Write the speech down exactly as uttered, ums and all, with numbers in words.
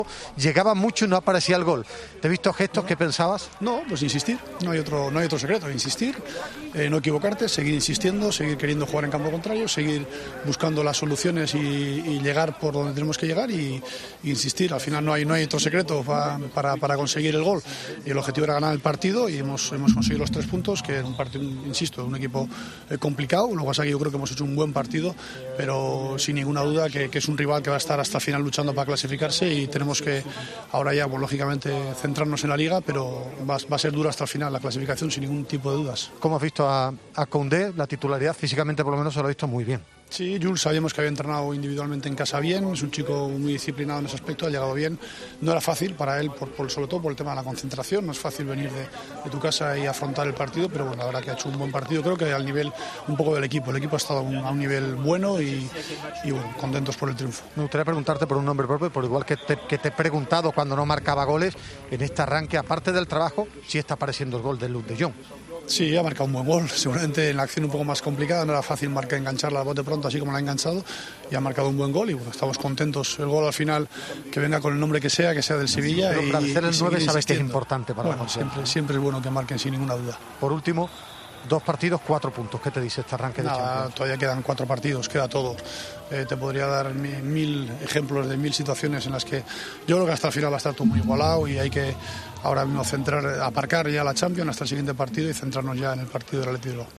llegaba mucho y no aparecía el gol. ¿Te he visto gestos? ¿Qué pensabas? No, pues insistir, no hay otro, no hay otro secreto, insistir, eh, no equivocarte, seguir insistiendo, seguir queriendo jugar en campo contrario, seguir buscando las soluciones y, y llegar por donde tenemos que llegar y, y insistir. Al final no hay, no hay otro secreto para, para, para conseguir el gol. Y el objetivo era ganar el partido y hemos, hemos conseguido los tres puntos, que es un partido, insisto, un equipo eh, complicado. Lo que pasa es que yo creo que hemos hecho un buen partido, pero sin ninguna duda que, que es un rival que va a estar hasta el final luchando para clasificarse y tenemos que ahora ya, pues, lógicamente, centrarnos en la liga, pero va, va a ser duro hasta el final la clasificación sin ningún tipo de dudas. ¿Cómo has visto a, a Koundé? La titularidad físicamente por lo menos se lo ha visto muy bien. Sí, Jules sabíamos que había entrenado individualmente en casa bien, es un chico muy disciplinado en ese aspecto, ha llegado bien. No era fácil para él, por, por, sobre todo por el tema de la concentración, no es fácil venir de, de tu casa y afrontar el partido, pero bueno, la verdad que ha hecho un buen partido, creo que al nivel un poco del equipo, el equipo ha estado a un, a un nivel bueno y, y bueno, contentos por el triunfo. Me gustaría preguntarte por un nombre propio, por igual que te, que te he preguntado cuando no marcaba goles, en este arranque, aparte del trabajo, sí está apareciendo el gol de Luuk de Jong. Sí, ha marcado un buen gol, seguramente en la acción un poco más complicada, no era fácil marcar, engancharla al bote pronto así como la ha enganchado y ha marcado un buen gol y bueno, estamos contentos. El gol al final, que venga con el nombre que sea, que sea del Sevilla. Pero para y, hacer el y nueve sabes que es importante para bueno, la siempre, siempre es bueno que marquen sin ninguna duda. Por último, dos partidos, cuatro puntos. ¿Qué te dice este arranque Nada, de Champions? Todavía quedan cuatro partidos, queda todo. Eh, te podría dar mil, mil ejemplos de mil situaciones en las que yo creo que hasta el final va a estar todo muy igualado y hay que ahora mismo centrar, aparcar ya la Champions hasta el siguiente partido y centrarnos ya en el partido del Athletic de Bilbao.